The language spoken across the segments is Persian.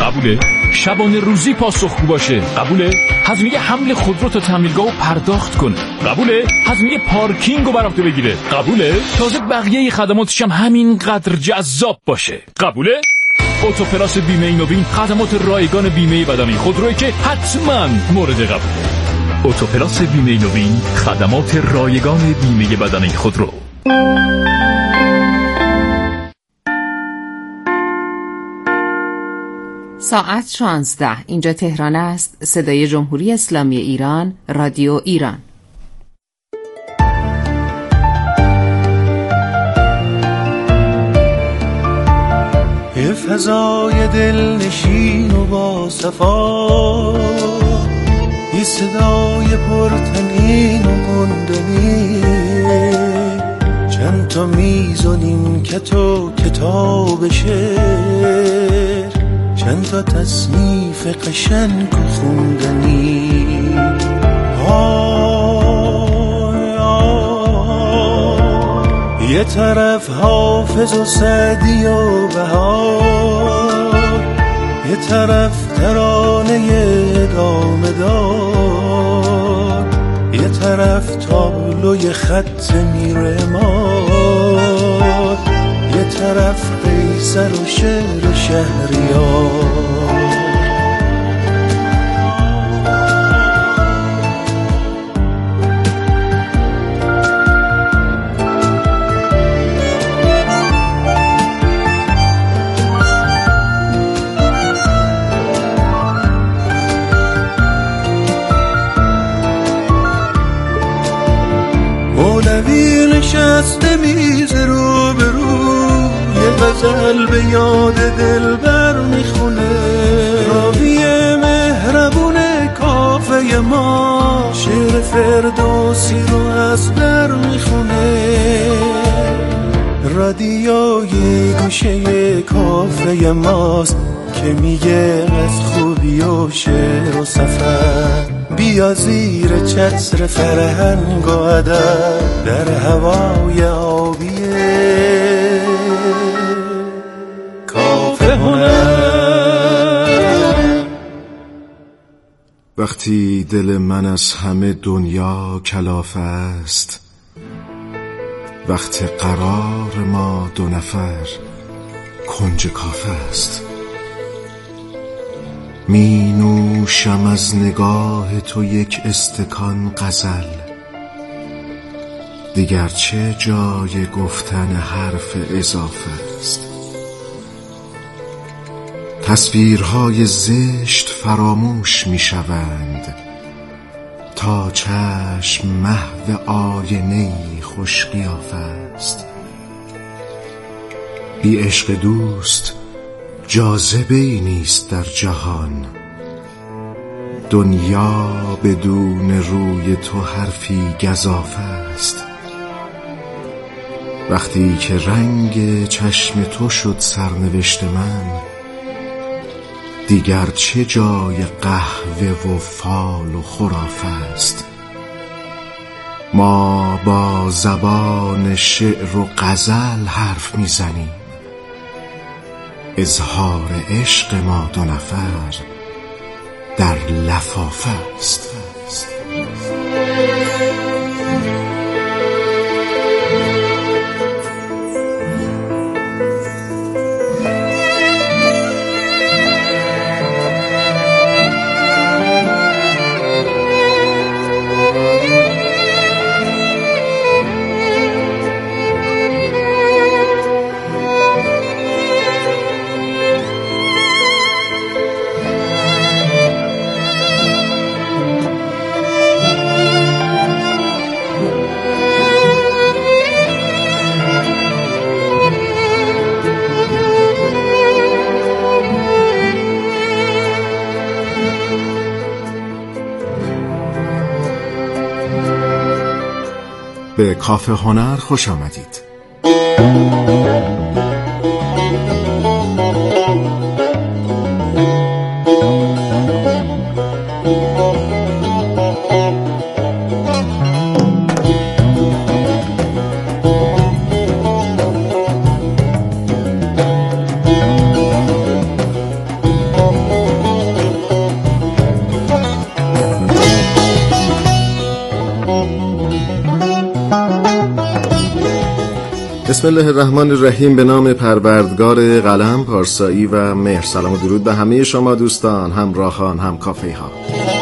قبوله؟ شبانه روزی پاسخگو باشه؟ قبوله؟ هزینه حمل خودرو تا تعمیرگاهو پرداخت کنه؟ قبوله؟ هزینه پارکینگو بر عهده بگیره؟ قبوله؟ تازه بقیه خدماتش هم همینقدر جذاب باشه؟ قبوله؟ اتوپلاس بیمه نوین خدمات رایگان بیمه بدنه خودرویی که حتما مورد قبوله. اتوپلاس بیمه نوین خدمات رایگان بیمه بدنه خودرو. ساعت 16. اینجا تهران است. صدای جمهوری اسلامی ایران، رادیو ایران. یه فضای دلنشین و با صفا، یه صدای پرتنین و گندنی، چند تا میزونیم کتاب شعر، چند تا تصنیف قشنگ و خوندنی. یه طرف حافظ و سعدی و بهار، یه طرف ترانه ادامه دار، یه طرف تابلوی خط میرمار، یه طرف قیصر و شعر شهریار. مولوی نشسته میز رو به رو، یه غزل به یاد دلبر میخونه، راوی مهربون کافه ما شعر فردوسی رو از بر میخونه. رادیوی گوشه کافه ماست که میگه از خوبی و شعر و سفر، بیا زیر چتر فرهنگ و ادب در هوای آبیه کافه هنر. وقتی دل من از همه دنیا کلافه است، وقت قرار ما دو نفر کنج کافه است. می نوشم از نگاه تو یک استکان غزل، دیگر چه جای گفتن حرف اضافه است. تصویرهای زشت فراموش می شوند تا چشم محو آینه‌ای خوش قیافه است. بی عشق دوست جاذبه‌ای نیست در جهان، دنیا بدون روی تو حرفی گزافه است. وقتی که رنگ چشم تو شد سرنوشت من، دیگر چه جای قهوه و فال و خرافه است. ما با زبان شعر و غزل حرف میزنیم، اظهار عشق ما دو نفر در لفافه است. به کافه هنر خوش آمدید. بسم الله الرحمن الرحیم. به نام پروردگار قلم، پارسایی و مهر. سلام و درود به همه شما دوستان، همراهان، هم کافه ها.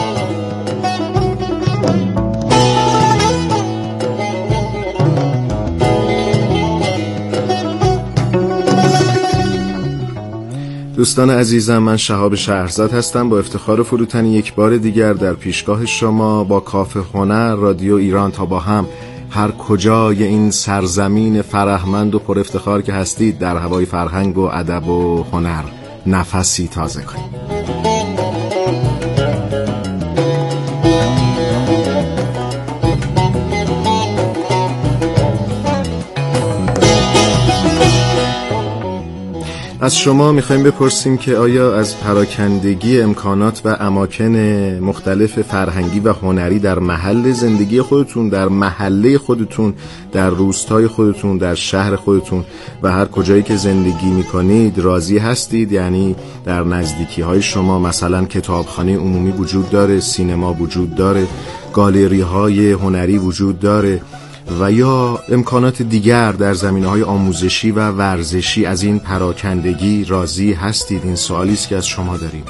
دوستان عزیزم، من شهاب شهرزاد هستم. با افتخار فروتنی یک بار دیگر در پیشگاه شما با کافه هنر رادیو ایران تا با هم هر کجای این سرزمین فرهمند و پر افتخار که هستید در هوای فرهنگ و ادب و هنر نفسی تازه کنید. از شما میخوایم بپرسیم که آیا از پراکندگی امکانات و اماکن مختلف فرهنگی و هنری در محل زندگی خودتون، در محله خودتون، در روستای خودتون، در شهر خودتون و هر کجایی که زندگی میکنید راضی هستید؟ یعنی در نزدیکی های شما مثلا کتابخانه عمومی وجود داره، سینما وجود داره، گالری های هنری وجود داره و یا امکانات دیگر در زمینه‌های آموزشی و ورزشی. از این پراکندگی راضی هستید؟ این سوالی است که از شما داریم.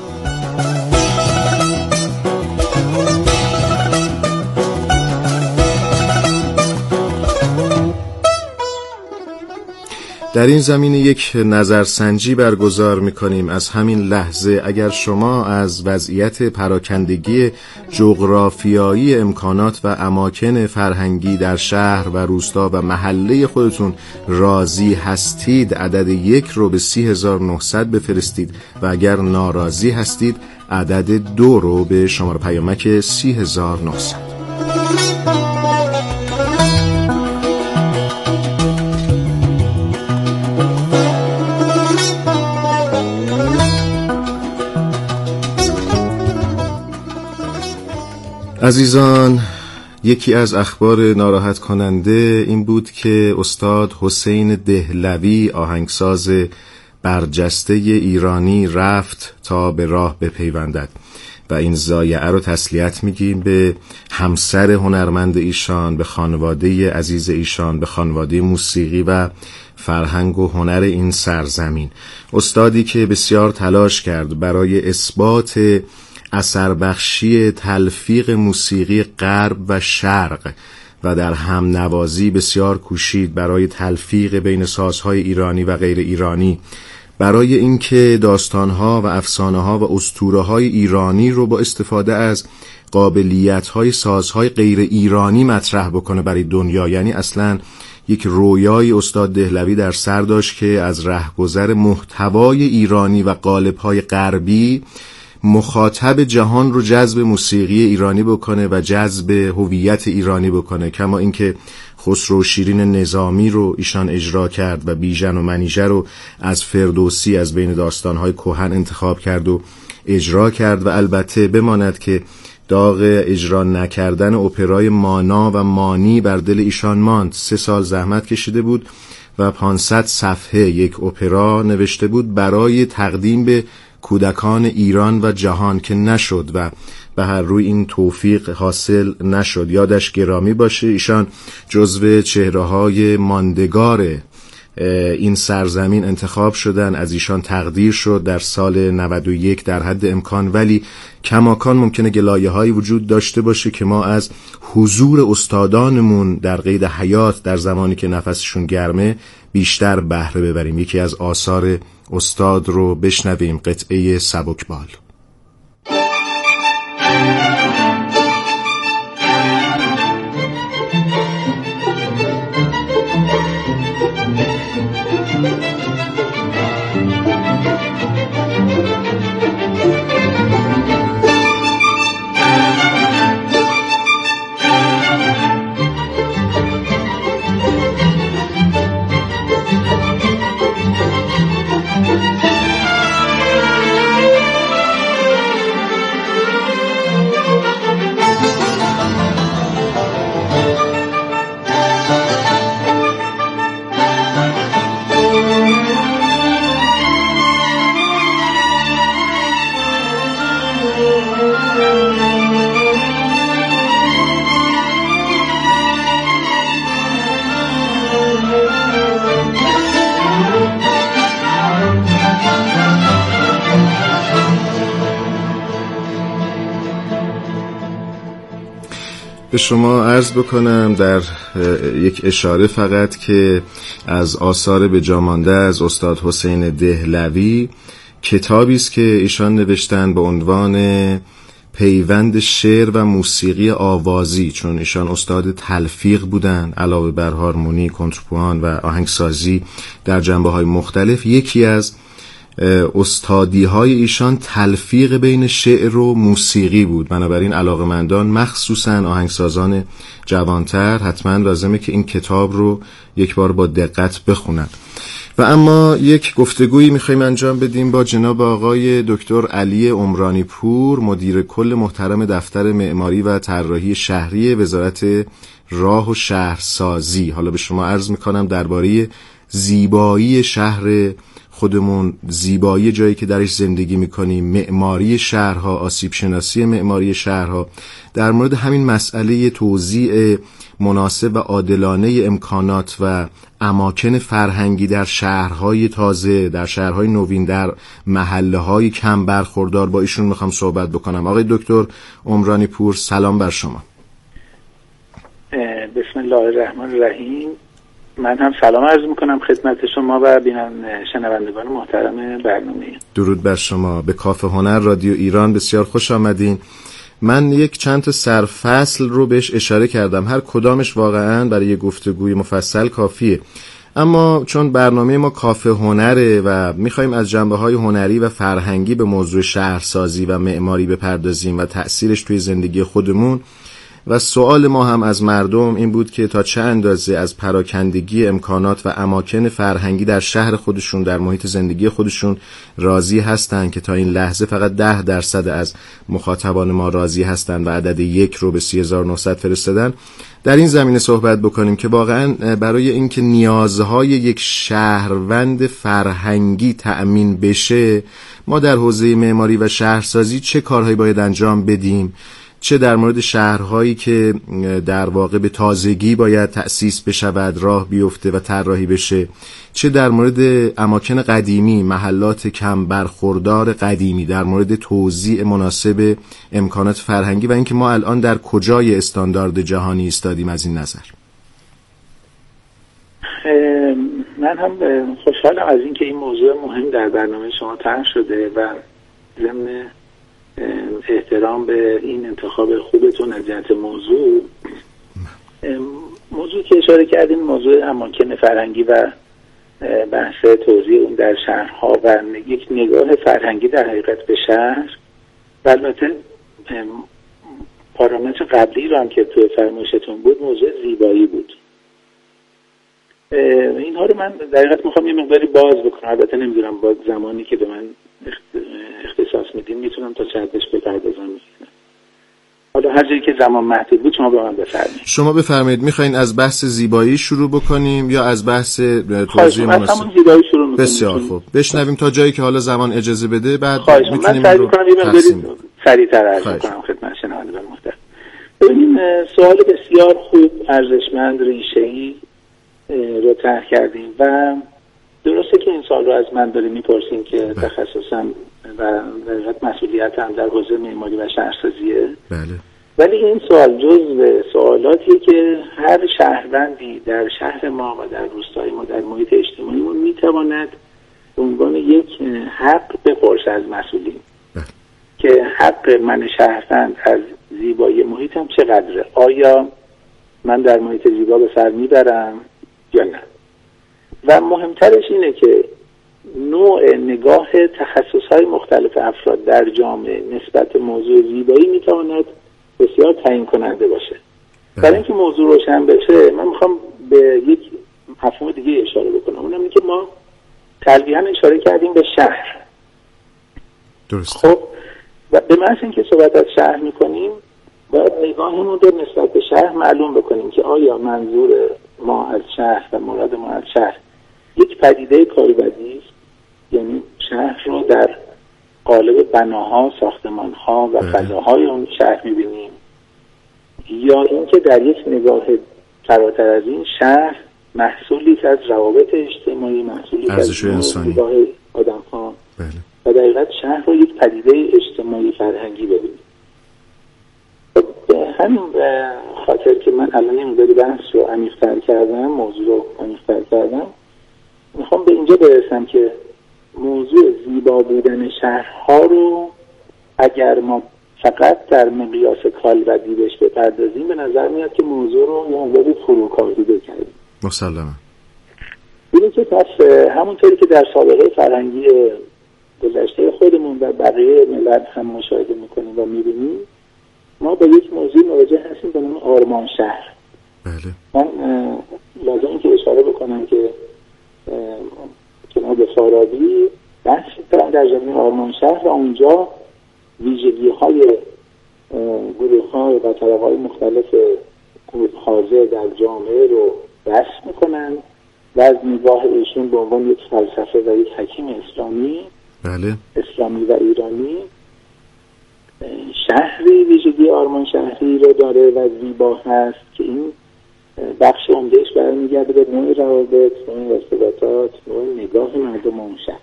در این زمینه یک نظرسنجی برگزار می‌کنیم. از همین لحظه اگر شما از وضعیت پراکندگی جغرافیایی امکانات و اماکن فرهنگی در شهر و روستا و محله خودتون راضی هستید، عدد 1 رو به 30900 بفرستید و اگر ناراضی هستید عدد 2 رو به شماره پیامک 30900. عزیزان، یکی از اخبار ناراحت کننده این بود که استاد حسین دهلوی، آهنگساز برجسته ایرانی، رفت تا به راه بپیوندد و این ضایعه رو تسلیت میگیم به همسر هنرمند ایشان، به خانواده عزیز ایشان، به خانواده موسیقی و فرهنگ و هنر این سرزمین. استادی که بسیار تلاش کرد برای اثبات اثر بخشی تلفیق موسیقی غرب و شرق و در هم نوازی بسیار کوشید برای تلفیق بین سازهای ایرانی و غیر ایرانی، برای اینکه داستانها و افسانه‌ها و اسطوره‌های ایرانی رو با استفاده از قابلیت‌های سازهای غیر ایرانی مطرح بکنه برای دنیا. یعنی اصلاً یک رویای استاد دهلوی در سر داشت که از رهگذر محتوای ایرانی و قالب‌های غربی مخاطب جهان رو جذب موسیقی ایرانی بکنه و جذب هویت ایرانی بکنه. کما اینکه خسرو شیرین نظامی رو ایشان اجرا کرد و بیژن و منیژه رو از فردوسی از بین داستان‌های کهن انتخاب کرد و اجرا کرد و البته بماند که داغ اجرا نکردن اپرای مانا و مانی بر دل ایشان ماند. 3 سال زحمت کشیده بود و 500 صفحه یک اپرا نوشته بود برای تقدیم به کودکان ایران و جهان که نشد و به هر روی این توفیق حاصل نشد. یادش گرامی باشه. ایشان جزو چهره‌های ماندگار این سرزمین انتخاب شدن، از ایشان تقدیر شد در سال 91 در حد امکان، ولی کماکان ممکنه گلایه‌هایی وجود داشته باشه که ما از حضور استادانمون در قید حیات در زمانی که نفسشون گرمه بیشتر بهره ببریم. یکی از آثار استاد رو بشنویم، قطعه سبکبال. به شما عرض بکنم در یک اشاره فقط که از آثار به جا مانده از استاد حسین دهلوی، کتابی است که ایشان نوشتن با عنوان پیوند شعر و موسیقی آوازی، چون ایشان استاد تلفیق بودن علاوه بر هارمونی، کنترپوان و آهنگسازی در جنبه‌های مختلف. یکی از استادی‌های ایشان تلفیق بین شعر و موسیقی بود. بنابراین علاقه‌مندان مخصوصاً آهنگسازان جوانتر حتما لازمه که این کتاب رو یک بار با دقت بخونن. و اما یک گفتگویی میخوایم انجام بدیم با جناب آقای دکتر علی عمرانی پور، مدیر کل محترم دفتر معماری و طراحی شهری وزارت راه و شهرسازی. حالا به شما عرض میکنم درباره زیبایی شهر خودمون، زیبایی جایی که درش زندگی میکنیم، معماری شهرها، آسیب شناسی معماری شهرها، در مورد همین مسئله توزیع مناسب و عادلانه امکانات و اماکن فرهنگی در شهرهای تازه، در شهرهای نوین، در محله‌های کم برخوردار با ایشون میخوام صحبت بکنم. آقای دکتر عمرانی پور، سلام بر شما. بسم الله الرحمن الرحیم. من هم سلام عرض میکنم خدمت شما و شنوندگان محترم برنامه. درود بر شما. به کافه هنر رادیو ایران بسیار خوش آمدین. من یک چند تا سرفصل رو بهش اشاره کردم، هر کدامش واقعاً برای یه گفتگوی مفصل کافیه، اما چون برنامه ما کافه هنره و میخوایم از جنبه‌های هنری و فرهنگی به موضوع شهرسازی و معماری بپردازیم و تأثیرش توی زندگی خودمون، و سوال ما هم از مردم این بود که تا چه اندازه از پراکندگی امکانات و اماکن فرهنگی در شهر خودشون، در محیط زندگی خودشون راضی هستن، که تا این لحظه فقط 10% از مخاطبان ما راضی هستن و عدد 1 رو به 3900 فرستادن. در این زمینه صحبت بکنیم که واقعا برای اینکه نیازهای یک شهروند فرهنگی تأمین بشه، ما در حوزه معماری و شهرسازی چه کارهایی باید انجام بدیم، چه در مورد شهرهایی که در واقع به تازگی باید تأسیس بشود، راه بیفته و طراحی بشه، چه در مورد اماکن قدیمی، محلات کم برخوردار قدیمی، در مورد توزیع مناسب امکانات فرهنگی و اینکه ما الان در کجای استاندارد جهانی ایستادیم از این نظر. من هم خوشحالم از اینکه این موضوع مهم در برنامه شما طرح شده و ضمن احترام به این انتخاب خوبتون از جهت موضوع که اشاره کردیم، موضوع اماکن فرهنگی و بحث توزیع اون در شهرها و یک نگاه فرهنگی در حقیقت به شهر، و البته پارامتر قبلی رو هم که توی فرمایشتون بود موضوع زیبایی بود. اینها رو من در حقیقت میخوام یه مقداری باز بکنم. البته نمیدونم با زمانی که به من اختصاص میدین میتونم تا چه حدش بپردازم. حالا هر جایی که زمان محدود بود شما به من بفرمایید. شما بفرمایید، میخواین از بحث زیبایی شروع بکنیم یا از بحث توضیح مناسب؟ همون زیبایی شروع میکنیم. بسیار خوب، بشنویم تا جایی که حالا زمان اجازه بده، بعد میتونیم من سعی کنم یه مقداری سریع‌تر عرض کنم خدمت شنوندگان محترم. ببینیم سوال بسیار خوب، ارزشمند، ریشه‌ای رو طرح کردیم و درسته که این سوال رو از من داریم میپرسین که تخصصم و مسئولیتم در حوزه معماری و شهرسازیه. بله. ولی این سوال جزو سوالاتیه که هر شهروندی در شهر ما و در روستای ما، در محیط اجتماعی ما میتواند به عنوان یک حق بپرسه از مسئولین که حق من شهروند از زیبایی محیطم چقدره؟ آیا من در محیط زیبا به سر میبرم یا نه؟ و مهمترش اینه که نوع نگاه تخصصهای مختلف افراد در جامعه نسبت به موضوع زیبایی میتواند بسیار تعیین کننده باشه. برای اینکه موضوع روشن بشه من میخوام به یک مفهوم دیگه اشاره بکنم، اونم اینه که ما تلویحاً اشاره کردیم به شهر. درست. خب و به محض اینکه صحبت از شهر میکنیم باید نگاهمون رو نسبت به شهر معلوم بکنیم که آیا منظور ما از شهر و مراد ما از شهر یک پدیده کالبدی است، یعنی شهر رو در قالب بناها، ساختمانها و فضاهای اون شهر میبینیم، یا اینکه در یک نگاه فراتر از این شهر محصولی از روابط اجتماعی، محصولی از نگاه آدم‌ها و در حقیقت شهر رو یک پدیده اجتماعی فرهنگی ببینیم. همین خاطر که من الان این مقداری بحث رو عمیق‌تر کردم، موضوع رو عمیق‌تر کردم، میخوام به اینجا برسم که موضوع زیبا بودن شهرها رو اگر ما فقط در مقیاس کالبدی بهش بپردازیم، به نظر میاد که موضوع رو یه مقداری فروکاردیده کردیم. مسلماً. اینه که پس همونطوری که در سابقه فرهنگی گذشته خودمون و بقیه ملت هم مشاهده میکنیم و میبینیم، ما با یک موضوع مواجه هستیم به نام آرمان شهر. بله. من لازم که اشاره بکنم که جناب فارابی بحث دارن در زمینه آرمان شهر و اونجا ویژگی های گروه ها و طبقه های مختلف حاضر در جامعه رو رسم میکنن و از نگاه ایشون به عنوان یک فلسفه و یک حکیم اسلامی، بله، اسلامی و ایرانی، شهری ویژگی آرمان شهری رو داره و زیبا هست که این بخش عمدهش برمیگرده به نوع روابط، نوع ارتباطات، نوع نگاه مردم اون شهر.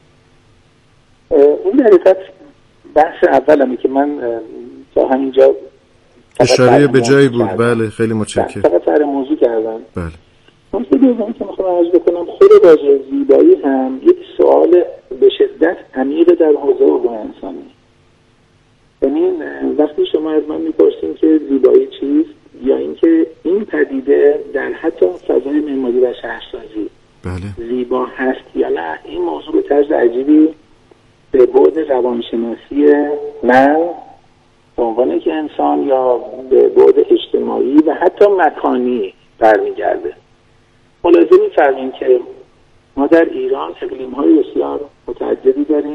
این در حقیقت بحث اولمه که من تا همینجا اشاره به جایی بود. بله، خیلی متشکرم. فقط سر موضوع کردم. بله. نکته دومی که میخوام عرض بکنم، خود واژه زیبایی هم یک سوال به شدت عمیق در حوزه علوم انسانی. یعنی وقتی شما از من میپرسین که زیبایی چیست، یا اینکه این پدیده در حتی فضای معماری و شهرسازی بله زیبا هست یا نه، این موضوع به طرز عجیبی به بعد روانشناسی من به عنوان که انسان یا به بعد اجتماعی و حتی مکانی برمیگرده. ملاحظه می‌فرماییم که ما در ایران اقلیم‌های بسیار متعددی داریم،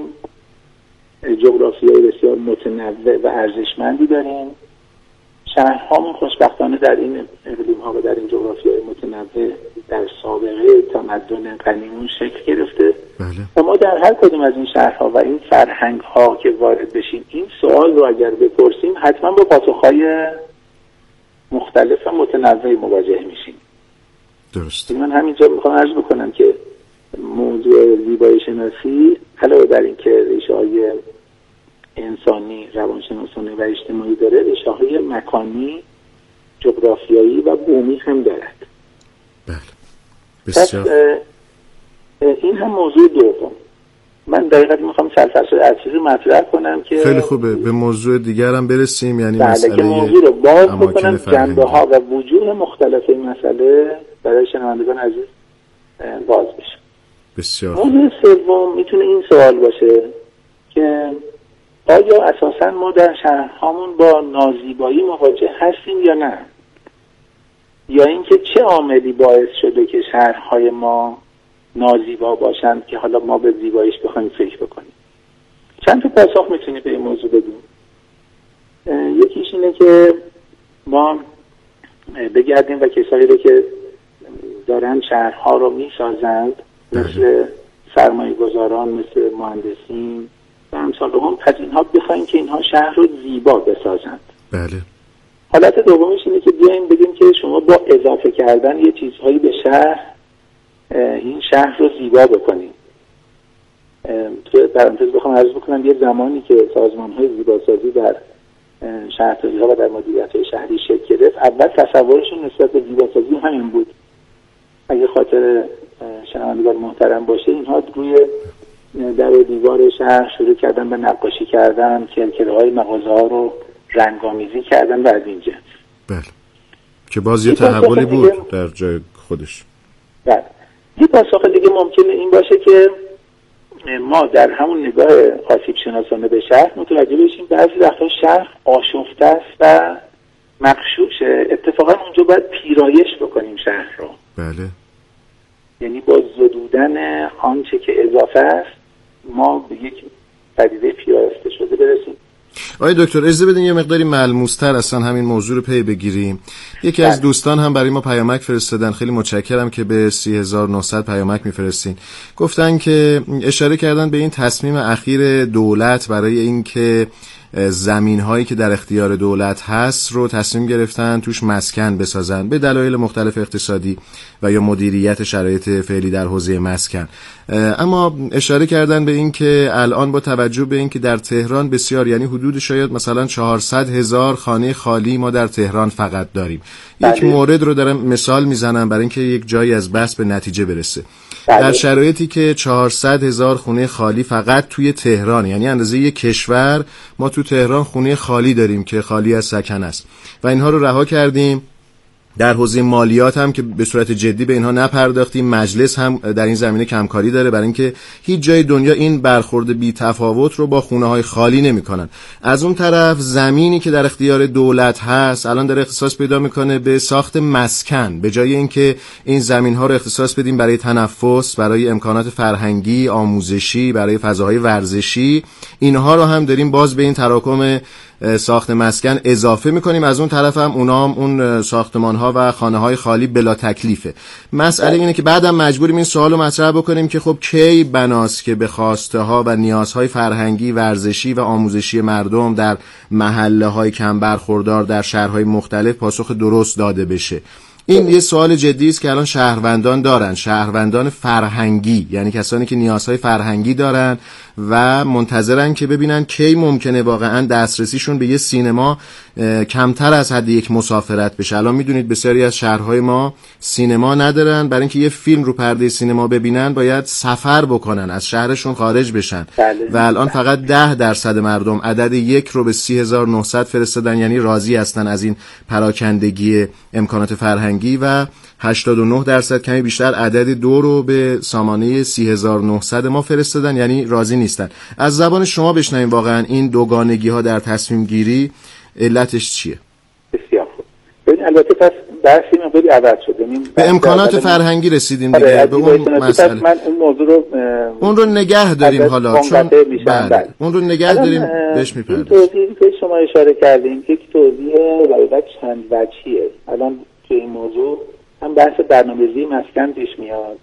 جغرافیای بسیار متنوع و ارزشمندی داریم. شهرهامون خوشبختانه در این اقلیم‌ها و در این جغرافیای متنوع در سابقه تمدن غنیمون شکل گرفته. بله. و ما در هر کدوم از این شهرها و این فرهنگ‌ها که وارد بشیم، این سوال رو اگر بپرسیم، حتما با پاسخ‌های مختلف و متنوعی مواجه میشیم. درست. من همینجا میخوام عرض بکنم که موضوع زیبایی شناسی علاوه بر این که ریشه‌های انسانی، روانشناسانه و اجتماعی داره، ریشه‌های مکانی، جغرافیایی و بومی هم دارد. بله. بسیار. این هم موضوع دوم. من دقیقاً میخوام سرفصل اصلی رو مطرح کنم که خیلی خوبه به موضوع دیگر هم برسیم، یعنی مسئله که موضوع رو باز بکنم، جنبه‌ها و وجوه مختلف این مسئله برای شنوندگان عزیز باز بشه. بسیار. موضوع سوم میتونه این سوال باشه که آیا اساساً ما در شهرهامون با نازیبایی مواجه هستیم یا نه؟ یا اینکه چه عاملی باعث شده که شهرهای ما نازیبا باشند که حالا ما به زیباییش بخوایم فکر بکنیم؟ چند تا پاسخ میتونیم به این موضوع بدیم. یکیش اینه که ما بگردیم و کسایی رو که دارن شهرها رو میسازند، مثل سرمایه گذاران، مثل مهندسین و امثال هم، از اینها بخوایم که اینها شهر رو زیبا بسازند. بله. حالت دومیش اینه که بیایم بگیم که شما با اضافه کردن یه چیزهایی به شهر این شهر رو زیبا بکنیم. توی پرانتز بخوام عرض بکنم، یه زمانی که سازمان‌های زیباسازی در شهرداری‌ها و در مدیریت‌های شهری شکل گرفت، اول تصورشون نسبت به زیباسازی همین بود. اگه خاطر شنوندگان محترم باشه، اینها روی در و دیوار شهر شروع کردن به نقاشی کردن، کرکره‌های مغازه‌ها رو رنگ‌آمیزی کردن و از این جنس. بله. که باز یه تحولی بود در جای خودش. بله. یه پاسخ دیگه ممکنه این باشه که ما در همون نگاه آسیب شناسانه به شهر متوجه بشیم بعضی وقتا شهر آشفته است و مغشوشه. اتفاقا اونجا باید پیرایش بکنیم شهر رو. بله. یعنی با زدودن آنچه که اضافه است ما به یک پدیده پیرایشته شده برسیم. آقای دکتر اجازه بدین یه مقداری ملموس‌تر اصلا همین موضوع رو پی بگیریم. یکی از دوستان هم برای ما پیامک فرستادن، خیلی متشکرم که به 30900 پیامک میفرستین. گفتن که اشاره کردن به این تصمیم اخیر دولت برای اینکه زمین هایی که در اختیار دولت هست رو تصمیم گرفتن توش مسکن بسازن به دلایل مختلف اقتصادی و یا مدیریت شرایط فعلی در حوزه مسکن. اما اشاره کردن به این که الان با توجه به این که در تهران بسیار، یعنی حدود شاید مثلا 400,000 خانه خالی ما در تهران فقط داریم. یک مورد رو دارم مثال میزنم برای اینکه یک جایی از بحث به نتیجه برسه. در شرایطی که 400,000 خونه خالی فقط توی تهران، یعنی اندازه یک کشور، ما تو تهران خونه خالی داریم که خالی از سکن است و اینها رو رها کردیم. در حوزه مالیات هم که به صورت جدی به اینها نپرداختیم. مجلس هم در این زمینه کمکاری داره برای اینکه هیچ جای دنیا این برخورد بی تفاوت رو با خونه‌های خالی نمی‌کنن. از اون طرف زمینی که در اختیار دولت هست الان داره اختصاص پیدا میکنه به ساخت مسکن، به جای اینکه این زمین‌ها رو اختصاص بدیم برای تنفس، برای امکانات فرهنگی، آموزشی، برای فضاهای ورزشی، اینها رو هم داریم باز به این تراکم ساخت مسکن اضافه میکنیم. از اون طرف هم اون ساختمان‌ها و خانه‌های خالی بلا تکلیفه. مسئله اینه که بعدم مجبوریم این سوالو مطرح بکنیم که خب کی بناست که به خواسته‌ها و نیازهای فرهنگی، ورزشی و آموزشی مردم در محله‌های کم برخوردار در شهرهای مختلف پاسخ درست داده بشه؟ این یه سوال جدی است که الان شهروندان دارن، شهروندان فرهنگی، یعنی کسانی که نیازهای فرهنگی دارن و منتظرن که ببینن کی ممکنه واقعا دسترسیشون به یه سینما کمتر از حد یک مسافرت بشه. الان میدونید بسیاری از شهرهای ما سینما ندارن، برای اینکه یه فیلم رو پرده سینما ببینن باید سفر بکنن، از شهرشون خارج بشن و الان فقط 10% مردم عدد 1 رو به 30,900 فرستادن، یعنی راضی هستن از این پراکندگی امکانات فرهنگی و 89% کمی بیشتر عدد 2 رو به سامانه 30,900 ما فرستادن، یعنی راضی نیستن. از زبان شما بشنویم واقعا این دوگانگی ها در تصمیم گیری علتش چیه؟ بسیار خوب. ببین البته پس بحثی مقداری عوض شد، به امکانات فرهنگی رسیدیم دیگه، به اون مسئله. من اون موضوع رو نگه داریم حالا، چون اون رو نگه داریم بهش میپردازیم. این توضیحی که شما اشاره کردین که یک توضیح واقعا چند وجهیه. الان تو این موضوع هم بحث برنامه‌ریزی مسکن پیش میاد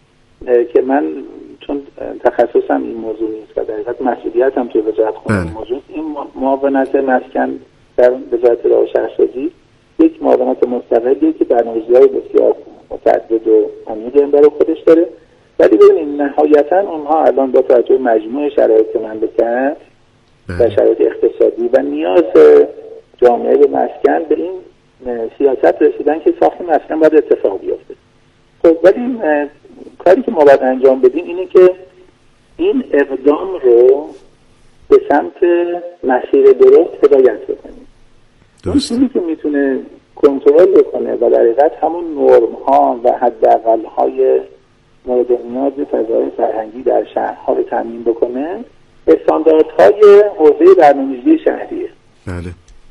که من چون تخصصم این موضوع نیست و در حقیقت مسئولیتم توی وزارت خونه این موضوع، این معاونت مسکن در وزارت راه و شهرسازی یک معاونت مستقلیه که برنامه‌ریزی‌های بسیار متعدد و عمیقی برای خودش داره. ولی ببینید نهایتاً اونها الان با توجه مجموع شرایط مملکت و شرایط اقتصادی و نیاز جامعه به مسکن به این سیاست رسیدن که ساخت مسکن باید اتفاق بیفته. خب ولی کاری که ما باید انجام بدیم اینه که این اقدام رو به سمت مسیر درست هدایت بکنیم. اون چیزی که میتونه کنترل بکنه و در حقیقت همون نرم ها و حداقل های مورد نیاز فضای فرهنگی در شهرها رو تامین بکنه، استانداردهای حوزه برنامه‌ریزی شهریه. بله.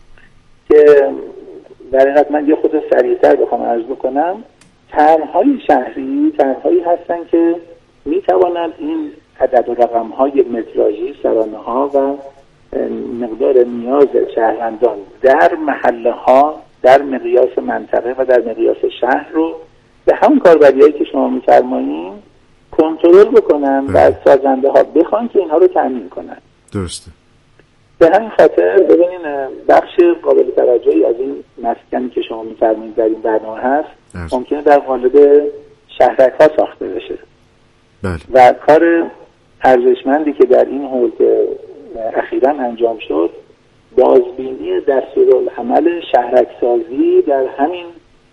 که در حقیقت من یه خود سریعتر بخوام عرض بکنم، طرح‌های شهری طرح‌هایی هستن که میتوانند این عدد و رقم‌های متراژی، سرانه‌ها و مقدار نیاز شهروندان در محله‌ها، در مقیاس منطقه و در مقیاس شهر رو به همون کاربریایی که شما می‌فرمایید کنترل بکنن و از سازنده‌ها بخوان که اینها رو تامین کنن. درسته. به همین خاطر ببینین بخش قابل توجهی از این مسکنی که شما می‌فرمایید در این برنامه هست ممکنه در قالب شهرک‌ها ساخته بشه. بله. و کار ارزشمندی که در این حوزه اخیراً انجام شد، بازبینی دستورالعمل شهرک‌سازی در همین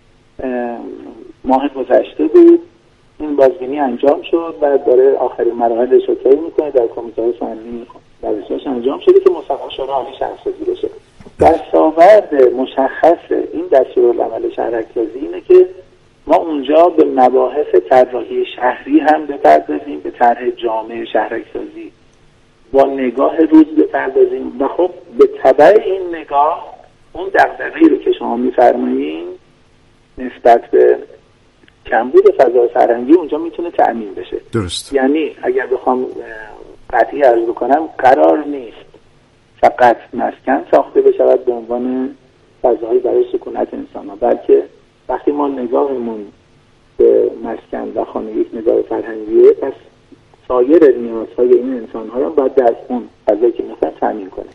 ماه گذشته بود. این بازبینی انجام شد و داره آخرین مراحلش رو طی می‌کنه، در کمیته فنی بررسیش انجام شده که مصوبه شورای عالی شهرسازی بشه. دستاورد مشخص این دستورالعمل شهرک‌سازی اینه که ما اونجا به مباحث طراحی شهری هم بپردازیم، به طرح جامع شهرک‌سازی با نگاه روز بپردازیم و خب به تبع این نگاه اون دغدغه‌ای رو که شما می‌فرمایید نسبت به کمبود فضای فرهنگی اونجا میتونه تأمین بشه. درست. یعنی اگر بخوام قطعی عرض بکنم، قرار نیست فقط مسکن ساخته بشود به عنوان فضایی برای سکونت انسان‌ها، بلکه وقتی ما نگاهمون به مسکن و خانه یک نگاه فرهنگیه، پس سایر نیازهای این انسان‌ها رو باید در اون فضایی که میخواد تامین کنه.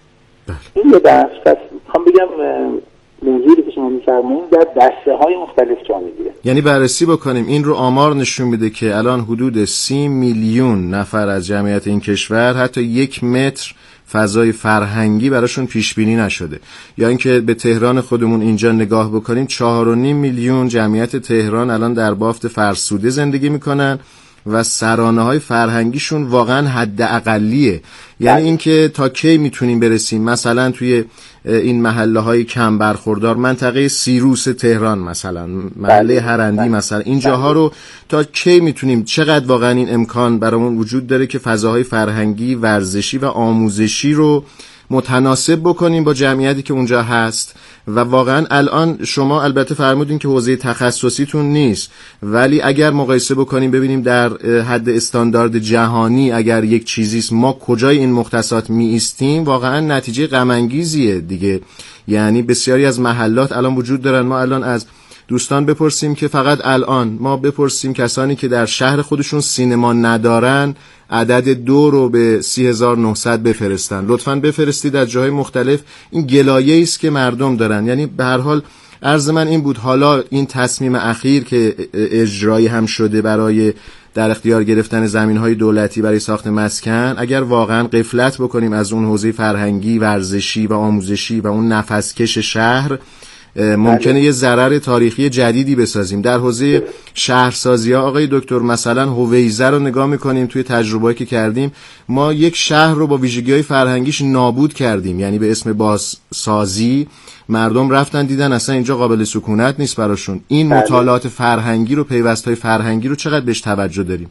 این یه بحث. پس میخوام بگم موضوعی که شما میفرمایید در دسته‌های مختلف جا میگیره. یعنی بررسی بکنیم این رو آمار نشون میده که الان حدود 30 میلیون نفر از جمعیت این کشور حتی 1 متر فضای فرهنگی براشون پیش بینی نشده. یا اینکه به تهران خودمون اینجا نگاه بکنیم 4.5 میلیون جمعیت تهران الان در بافت فرسوده زندگی میکنن و سرانه‌های فرهنگیشون واقعا حد اقلیه. یعنی اینکه تا کی میتونیم برسیم مثلا توی این محله‌های کم برخوردار، منطقه سیروس تهران مثلا، محله هرندی مثلا، این جاها رو تا کی میتونیم، چقدر واقعا این امکان برامون وجود داره که فضاهای فرهنگی، ورزشی و آموزشی رو متناسب بکنیم با جمعیتی که اونجا هست. و واقعا الان شما البته فرمودین که حوزه تخصصیتون نیست، ولی اگر مقایسه بکنیم ببینیم در حد استاندارد جهانی اگر یک چیزیست ما کجای این مختصات می ایستیم، واقعا نتیجه غم انگیزیه دیگه. یعنی بسیاری از محلات الان وجود دارن. ما الان از دوستان بپرسیم که فقط الان ما بپرسیم کسانی که در شهر خودشون سینما ندارن عدد 2 رو به 30,900 بفرستن. لطفاً بفرستید از جاهای مختلف. این گلایه‌ای است که مردم دارن. یعنی به هر حال عرض من این بود، حالا این تصمیم اخیر که اجرایی هم شده برای در اختیار گرفتن زمین‌های دولتی برای ساخت مسکن، اگر واقعاً غفلت بکنیم از اون حوزه فرهنگی، ورزشی و آموزشی و اون نفسکش شهر، ممکنه یه ضرر تاریخی جدیدی بسازیم. در حوزه شهرسازی‌ها آقای دکتر مثلا هویزه رو نگاه می‌کنیم، توی تجربه‌ای که کردیم ما یک شهر رو با ویژگی‌های فرهنگیش نابود کردیم. یعنی به اسم بازسازی مردم رفتن دیدن اصلا اینجا قابل سکونت نیست براشون. این مطالعات فرهنگی رو، پیوست‌های فرهنگی رو چقدر بهش توجه داریم؟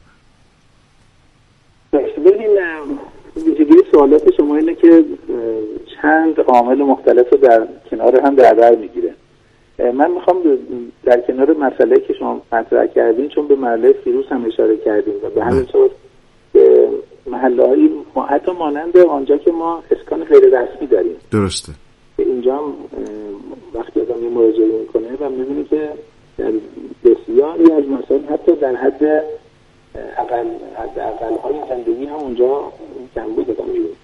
ببین ویژگی سوالات شما اینه که چند عامل مختلف رو در کنار هم در بر میگیره. من میخوام در کنار مسئله که شما مطرح کردین، چون به محله فیروز هم اشاره کردیم و به همین طور محله‌های حتی مانند آنجا که ما اسکان غیر رسمی داریم. درسته. اینجا هم وقتی آدم یه مراجعه میکنه و میبینی که در بسیاری از مسائل حتی در حد اقل‌های زندگی هم اونجا کمبود آدم میبینی.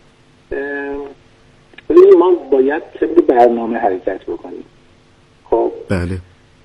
ولی ما باید طبق برنامه حرکت بکنیم. خب بله.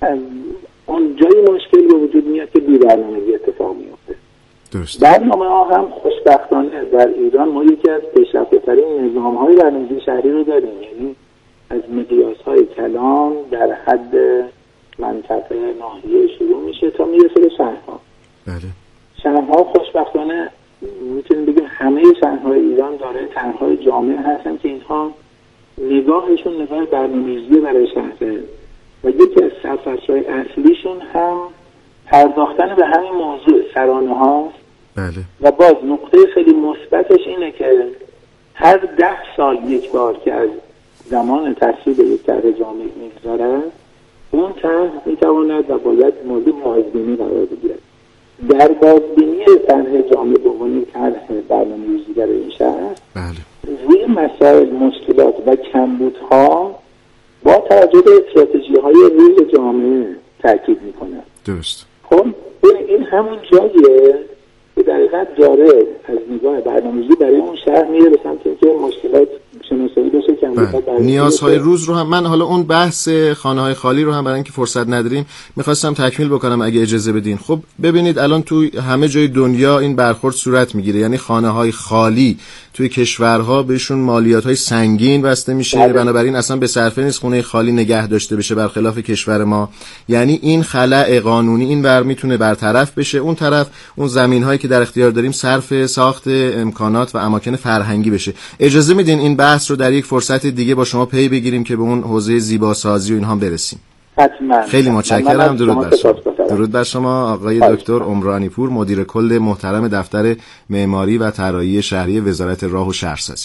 اون جایی مشکل به وجود میاد که بی برنامگی اتفاق میفته. درست. برنامه ها هم خوشبختانه در ایران ما یکی از پیشرفته‌ترین نظام‌های برنامه‌ریزی شهری رو داریم. یعنی از مقیاس‌های کلان در حد منطقه ناحیه شروع میشه تا میرسه به شهرها. بله. شهرها خوشبختانه میتونیم بگیم همه شهرهای ایران داره طرح‌های جامع هستن که اینها نگاهشون نگاه برنامه‌ریزی برای شهره و یکی از سرفصل‌های اصلیشون هم پرداختن به همین موضوع سرانه هاست. بله. و باز نقطه خیلی مثبتش اینه که هر 10 سال یک بار که از زمان تصویب یک طرح جامع میگذاره، اون طرح میتواند و باید مورد بازبینی قرار بگیرد. در بازبینی طرح جامع به عنوان طرح برنامه‌ریزی برای این شهر، بله، روی مسائل، مشکلات و کمبودها با توجه به استراتژی‌های روز جامعه تاکید میکنه. درست. خب این همون جاییه که در حقیقت داره از نگاه برنامه‌ریزی برای اون شهر میره به سمت اینکه مشکلات شناسایی بشه، کمبودها نیازهای روز رو هم من حالا اون بحث خانه‌های خالی رو هم برای اینکه فرصت نداریم می‌خواستم تکمیل بکنم اگه اجازه بدین. خب ببینید الان تو همه جای دنیا این برخورد صورت میگیره، یعنی خانه‌های خالی توی کشورها بهشون مالیات‌های سنگین بسته میشه، بنابراین اصلا به صرفه نیست خونه خالی نگه داشته بشه، برخلاف کشور ما. یعنی این خلأ قانونی این ور میتونه برطرف بشه، اون طرف اون زمین‌هایی که در اختیار داریم صرف ساخت امکانات و اماکن فرهنگی بشه. اجازه میدین این بحث رو در یک فرصت دیگه با شما پی بگیریم که به اون حوزه زیباسازی و اینها برسیم. حتما. خیلی متشکرم. درود بر شما. درود بر شما آقای دکتر عمرانی پور، مدیر کل محترم دفتر معماری و طراحی شهری وزارت راه و شهرسازی.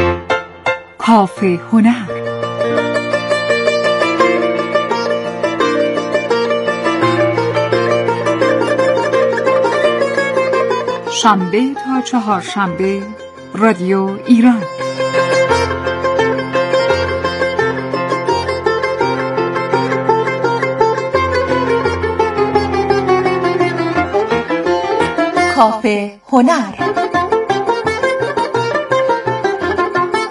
کافه هنر. شنبه تا چهارشنبه رادیو ایران. کافه هنر.